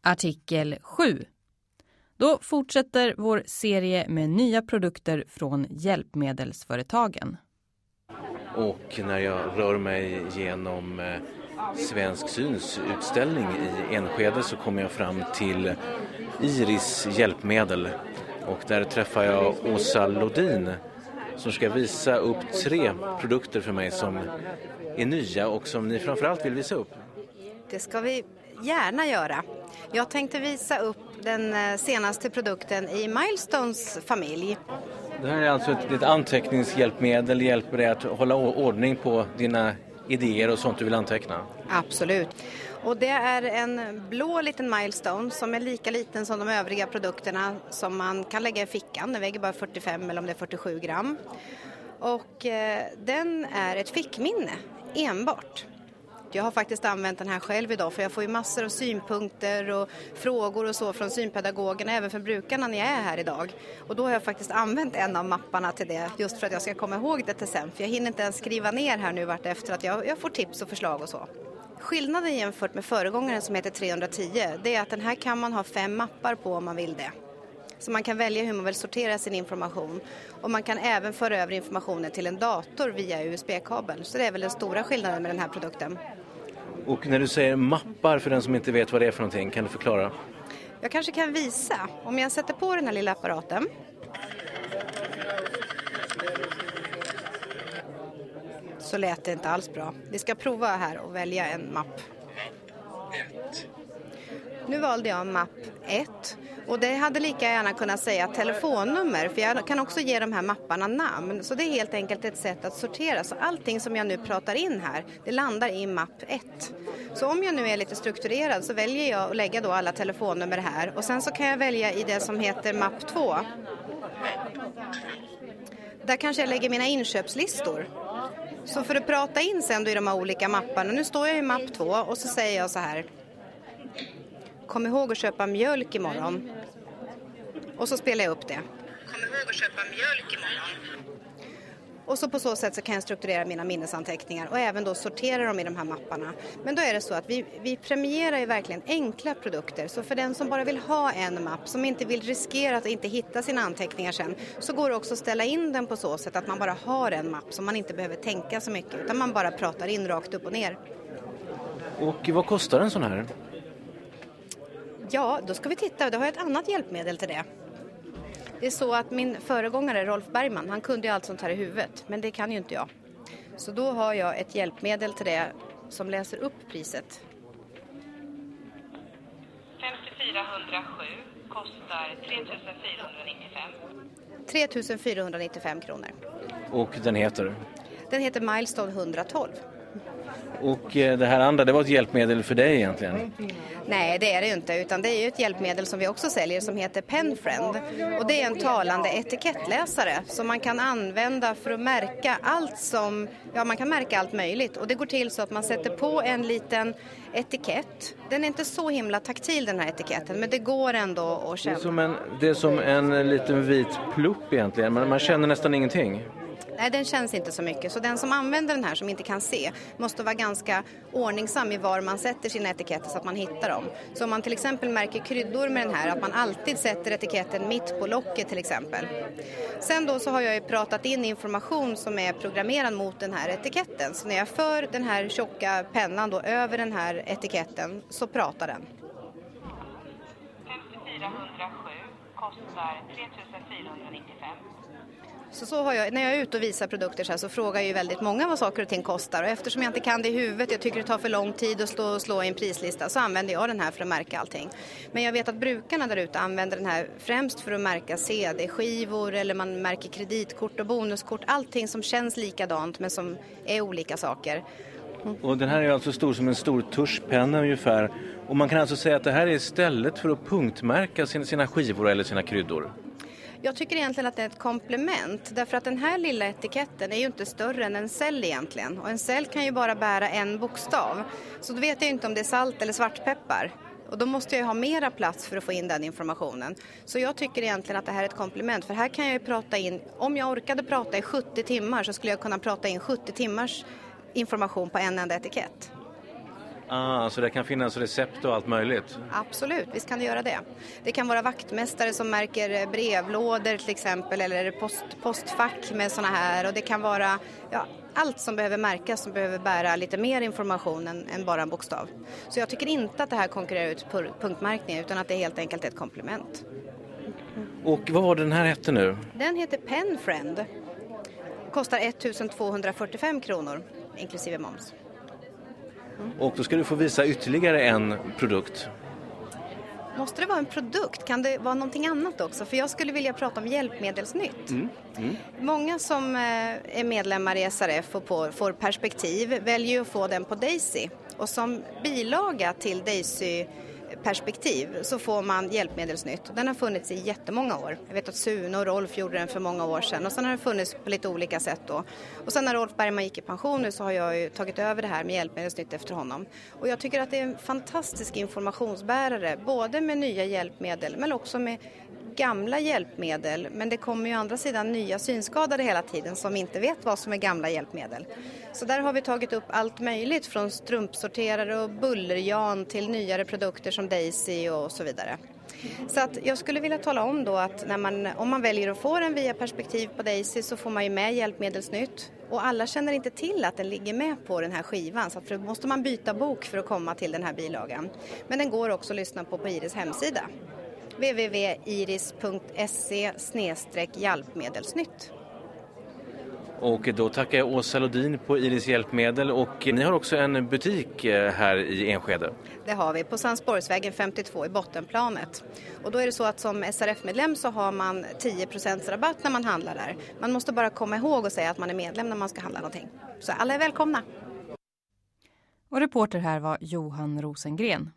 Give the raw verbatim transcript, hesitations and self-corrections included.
Artikel sju. Då fortsätter vår serie med nya produkter från hjälpmedelsföretagen. Och när jag rör mig genom eh, Svensk Syns utställning i Enskede så kommer jag fram till Iris hjälpmedel. Och där träffar jag Åsa Lodin som ska visa upp tre produkter för mig som är nya och som ni framförallt vill visa upp. Det ska vi gärna göra. Jag tänkte visa upp den senaste produkten i Milestones familj. Det här är alltså ett, ett anteckningshjälpmedel, hjälper dig att hålla ordning på dina idéer och sånt du vill anteckna. Absolut. Och det är en blå liten Milestone som är lika liten som de övriga produkterna som man kan lägga i fickan. Den väger bara fyrtiofem eller om det är fyrtiosju gram. Och eh, den är ett fickminne enbart. Jag har faktiskt använt den här själv idag för jag får ju massor av synpunkter och frågor och så från synpedagogerna även för brukarna när jag är här idag. Och då har jag faktiskt använt en av mapparna till det just för att jag ska komma ihåg det till sen. För jag hinner inte ens skriva ner här nu vart efter att jag, jag får tips och förslag och så. Skillnaden jämfört med föregångaren som heter trehundratio det är att den här kan man ha fem mappar på om man vill det. Så man kan välja hur man vill sortera sin information. Och man kan även föra över informationen till en dator via U S B-kabel. Så det är väl den stora skillnaden med den här produkten. Och när du säger mappar för den som inte vet vad det är för någonting, kan du förklara? Jag kanske kan visa. Om jag sätter på den här lilla apparaten. Så lät det inte alls bra. Vi ska prova här och välja en mapp. Nu valde jag mapp ett. Och det hade lika gärna kunnat säga telefonnummer. För jag kan också ge de här mapparna namn. Så det är helt enkelt ett sätt att sortera. Så allting som jag nu pratar in här, det landar i mapp ett. Så om jag nu är lite strukturerad så väljer jag att lägga då alla telefonnummer här. Och sen så kan jag välja i det som heter mapp två. Där kanske jag lägger mina inköpslistor. Så för att prata in sen då i de här olika mapparna. Nu står jag i mapp två och så säger jag så här. Kom ihåg att köpa mjölk imorgon. Och så spelar jag upp det. Kom ihåg att köpa mjölk imorgon. Och så på så sätt så kan jag strukturera mina minnesanteckningar och även då sortera dem i de här mapparna. Men då är det så att vi, vi premierar ju verkligen enkla produkter. Så för den som bara vill ha en mapp, som inte vill riskera att inte hitta sina anteckningar sen, så går det också att ställa in den på så sätt att man bara har en mapp som man inte behöver tänka så mycket, utan man bara pratar in rakt upp och ner. Och vad kostar en sån här? Ja, då ska vi titta. Då har jag ett annat hjälpmedel till det. Det är så att min föregångare Rolf Bergman, han kunde ju allt sånt här i huvudet. Men det kan ju inte jag. Så då har jag ett hjälpmedel till det som läser upp priset. femtiofyra hundrasju kostar tre tusen fyrahundranittiofem. tre tusen fyrahundranittiofem kronor. Och den heter? Den heter Milestone etthundratolv. Och det här andra, det var ett hjälpmedel för dig egentligen? Nej, det är det ju inte, utan det är ju ett hjälpmedel som vi också säljer som heter Penfriend. Och det är en talande etikettläsare som man kan använda för att märka allt som, ja man kan märka allt möjligt. Och det går till så att man sätter på en liten etikett. Den är inte så himla taktil den här etiketten, men det går ändå att känna. Det är som en, det är som en liten vit plupp egentligen, men man känner nästan ingenting. Nej, den känns inte så mycket. Så den som använder den här som inte kan se måste vara ganska ordningsam i var man sätter sina etiketter så att man hittar dem. Så om man till exempel märker kryddor med den här, att man alltid sätter etiketten mitt på locket till exempel. Sen då så har jag ju pratat in information som är programmerad mot den här etiketten. Så när jag för den här tjocka pennan då över den här etiketten så pratar den. femtiofyra hundrasju kostar tre tusen fyrahundranittiofem. Så, så har jag, när jag är ute och visar produkter så här, så frågar jag ju väldigt många vad saker och ting kostar. Och eftersom jag inte kan det i huvudet, jag tycker det tar för lång tid att slå, slå i en prislista, så använder jag den här för att märka allting. Men jag vet att brukarna där ute använder den här främst för att märka C D-skivor eller man märker kreditkort och bonuskort. Allting som känns likadant men som är olika saker. Mm. Och den här är alltså stor som en stor tuschpenna ungefär. Och man kan alltså säga att det här är istället för att punktmärka sina, sina skivor eller sina kryddor. Jag tycker egentligen att det är ett komplement, därför att den här lilla etiketten är ju inte större än en cell egentligen. Och en cell kan ju bara bära en bokstav. Så då vet jag inte om det är salt eller svartpeppar. Och då måste jag ju ha mera plats för att få in den informationen. Så jag tycker egentligen att det här är ett komplement. För här kan jag ju prata in, om jag orkade prata i sjuttio timmar så skulle jag kunna prata in sjuttio timmars information på en enda etikett. Ah, så det kan finnas recept och allt möjligt? Absolut, visst kan det göra det. Det kan vara vaktmästare som märker brevlådor till exempel, eller post, postfack med såna här. Och det kan vara ja, allt som behöver märkas, som behöver bära lite mer information än, än bara en bokstav. Så jag tycker inte att det här konkurrerar ut punktmärkningen, utan att det helt enkelt är ett komplement. Och vad var den här hette nu? Den heter Pen Friend. Kostar ettusentvåhundrafyrtiofem kronor, inklusive moms. Mm. Och då ska du få visa ytterligare en produkt. Måste det vara en produkt? Kan det vara någonting annat också? För jag skulle vilja prata om Hjälpmedelsnytt. Mm. Mm. Många som är medlemmar i S R F och på, får perspektiv väljer att få den på Daisy. Och som bilaga till Daisy perspektiv så får man Hjälpmedelsnytt. Den har funnits i jättemånga år. Jag vet att Sune och Rolf gjorde den för många år sedan och sen har den funnits på lite olika sätt då. Och sen när Rolf Bergman gick i pension nu så har jag ju tagit över det här med Hjälpmedelsnytt efter honom. Och jag tycker att det är en fantastisk informationsbärare, både med nya hjälpmedel men också med gamla hjälpmedel. Men det kommer ju å andra sidan nya synskadade hela tiden som inte vet vad som är gamla hjälpmedel. Så där har vi tagit upp allt möjligt från strumpsorterare och bullerjan till nyare produkter som Daisy och så vidare. Så att jag skulle vilja tala om då att när man, om man väljer att få den via perspektiv på Daisy så får man ju med Hjälpmedelsnytt. Och alla känner inte till att den ligger med på den här skivan, så att då måste man byta bok för att komma till den här bilagan. Men den går också att lyssna på på Iris hemsida. w w w punkt iris punkt se slash hjälpmedelsnytt. Och då tackar jag Åsa Lodin på Iris Hjälpmedel, och ni har också en butik här i Enskede. Det har vi på Sandsborgsvägen femtiotvå i bottenplanet. Och då är det så att som S R F-medlem så har man tio procent rabatt när man handlar där. Man måste bara komma ihåg och säga att man är medlem när man ska handla någonting. Så alla är välkomna. Och reporter här var Johan Rosengren.